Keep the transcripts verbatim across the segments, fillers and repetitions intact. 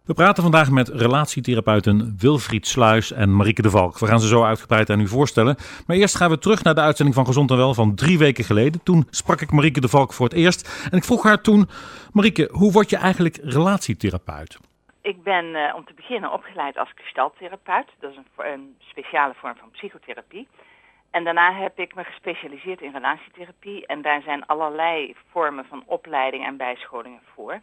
We praten vandaag met relatietherapeuten Wilfried Sluis en Marieke de Valk. We gaan ze zo uitgebreid aan u voorstellen. Maar eerst gaan we terug naar de uitzending van Gezond en Wel van drie weken geleden. Toen sprak ik Marieke de Valk voor het eerst. En ik vroeg haar toen, Marieke, hoe word je eigenlijk relatietherapeut? Ik ben uh, om te beginnen opgeleid als gestaltherapeut. Dat is een, een speciale vorm van psychotherapie. En daarna heb ik me gespecialiseerd in relatietherapie. En daar zijn allerlei vormen van opleiding en bijscholingen voor.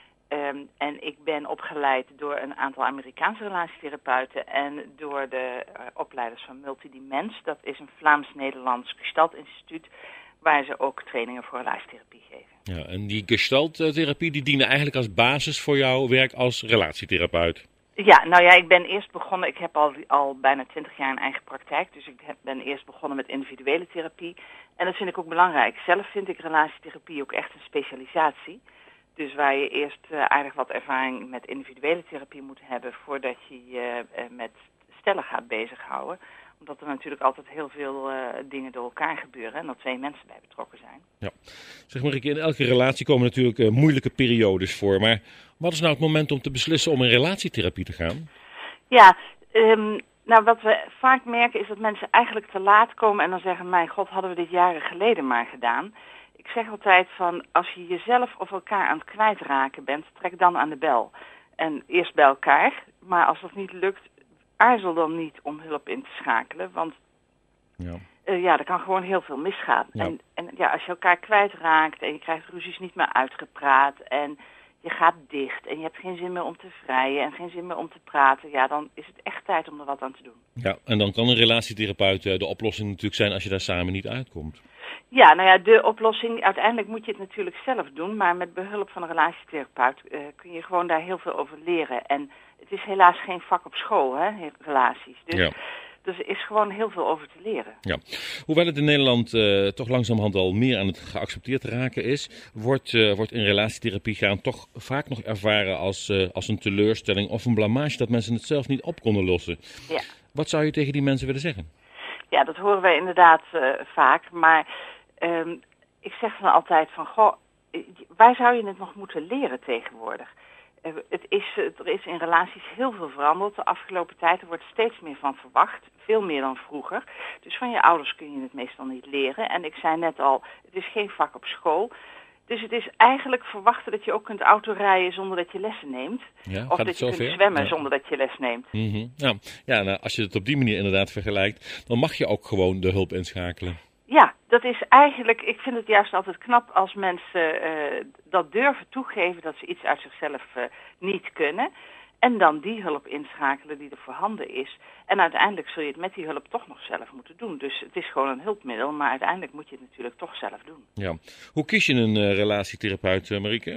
Um, en ik ben opgeleid door een aantal Amerikaanse relatietherapeuten en door de uh, opleiders van Multidimens. Dat is een Vlaams-Nederlands gestaltinstituut waar ze ook trainingen voor relatietherapie geven. Ja, en die gestalttherapie die dienen eigenlijk als basis voor jouw werk als relatietherapeut? Ja, nou ja, ik ben eerst begonnen, ik heb al, al bijna twintig jaar een eigen praktijk, dus ik heb, ben eerst begonnen met individuele therapie. En dat vind ik ook belangrijk. Zelf vind ik relatietherapie ook echt een specialisatie. Dus waar je eerst uh, aardig wat ervaring met individuele therapie moet hebben voordat je je uh, met stellen gaat bezighouden. Omdat er natuurlijk altijd heel veel uh, dingen door elkaar gebeuren en dat twee mensen bij betrokken zijn. Ja. Zeg maar, in elke relatie komen natuurlijk uh, moeilijke periodes voor. Maar wat is nou het moment om te beslissen om in relatietherapie te gaan? Ja, um, nou wat we vaak merken is dat mensen eigenlijk te laat komen en dan zeggen, mijn god, hadden we dit jaren geleden maar gedaan. Ik zeg altijd van, als je jezelf of elkaar aan het kwijtraken bent, trek dan aan de bel. En eerst bij elkaar, maar als dat niet lukt, aarzel dan niet om hulp in te schakelen. Want ja, uh, ja er kan gewoon heel veel misgaan. Ja. En, en ja, als je elkaar kwijtraakt en je krijgt ruzies niet meer uitgepraat en je gaat dicht en je hebt geen zin meer om te vrijen en geen zin meer om te praten, ja, dan is het echt tijd om er wat aan te doen. Ja, en dan kan een relatietherapeut uh, de oplossing natuurlijk zijn als je daar samen niet uitkomt. Ja, nou ja, de oplossing, uiteindelijk moet je het natuurlijk zelf doen, maar met behulp van een relatietherapeut uh, kun je gewoon daar heel veel over leren. En het is helaas geen vak op school, hè, relaties. Dus, ja. dus er is gewoon heel veel over te leren. Ja. Hoewel het in Nederland uh, toch langzamerhand al meer aan het geaccepteerd raken is, wordt, uh, wordt in relatietherapie gaan toch vaak nog ervaren als, uh, als een teleurstelling of een blamage dat mensen het zelf niet op konden lossen. Ja. Wat zou je tegen die mensen willen zeggen? Ja, dat horen wij inderdaad uh, vaak, maar um, ik zeg dan altijd van, goh, waar zou je het nog moeten leren tegenwoordig? Uh, het is, er is in relaties heel veel veranderd de afgelopen tijd. Er wordt steeds meer van verwacht, veel meer dan vroeger. Dus van je ouders kun je het meestal niet leren. En ik zei net al, het is geen vak op school. Dus het is eigenlijk verwachten dat je ook kunt autorijden zonder dat je lessen neemt. Ja, of dat je kunt zwemmen ja. zonder dat je les neemt. Mm-hmm. Ja, ja nou, als je het op die manier inderdaad vergelijkt, dan mag je ook gewoon de hulp inschakelen. Ja, dat is eigenlijk, ik vind het juist altijd knap als mensen uh, dat durven toegeven dat ze iets uit zichzelf uh, niet kunnen. En dan die hulp inschakelen die er voorhanden is. En uiteindelijk zul je het met die hulp toch nog zelf moeten doen. Dus het is gewoon een hulpmiddel, maar uiteindelijk moet je het natuurlijk toch zelf doen. Ja. Hoe kies je een uh, relatietherapeut, uh, Marieke?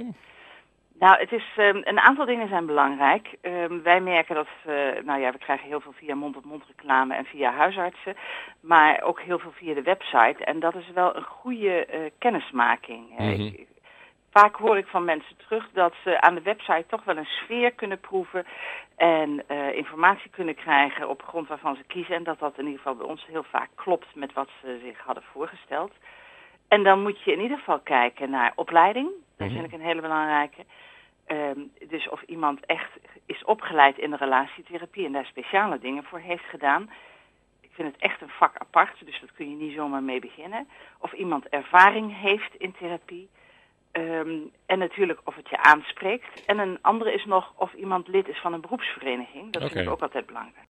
Nou, het is, um, een aantal dingen zijn belangrijk. Um, wij merken dat, uh, nou ja, we krijgen heel veel via mond-op-mond reclame en via huisartsen. Maar ook heel veel via de website. En dat is wel een goede uh, kennismaking. Mm-hmm. Ik, Vaak hoor ik van mensen terug dat ze aan de website toch wel een sfeer kunnen proeven en uh, informatie kunnen krijgen op grond waarvan ze kiezen. En dat dat in ieder geval bij ons heel vaak klopt met wat ze zich hadden voorgesteld. En dan moet je in ieder geval kijken naar opleiding. Dat vind ik een hele belangrijke. Um, dus of iemand echt is opgeleid in de relatietherapie en daar speciale dingen voor heeft gedaan. Ik vind het echt een vak apart, dus dat kun je niet zomaar mee beginnen. Of iemand ervaring heeft in therapie. Um, en natuurlijk of het je aanspreekt. En een andere is nog of iemand lid is van een beroepsvereniging. Dat okay. vind ik ook altijd belangrijk.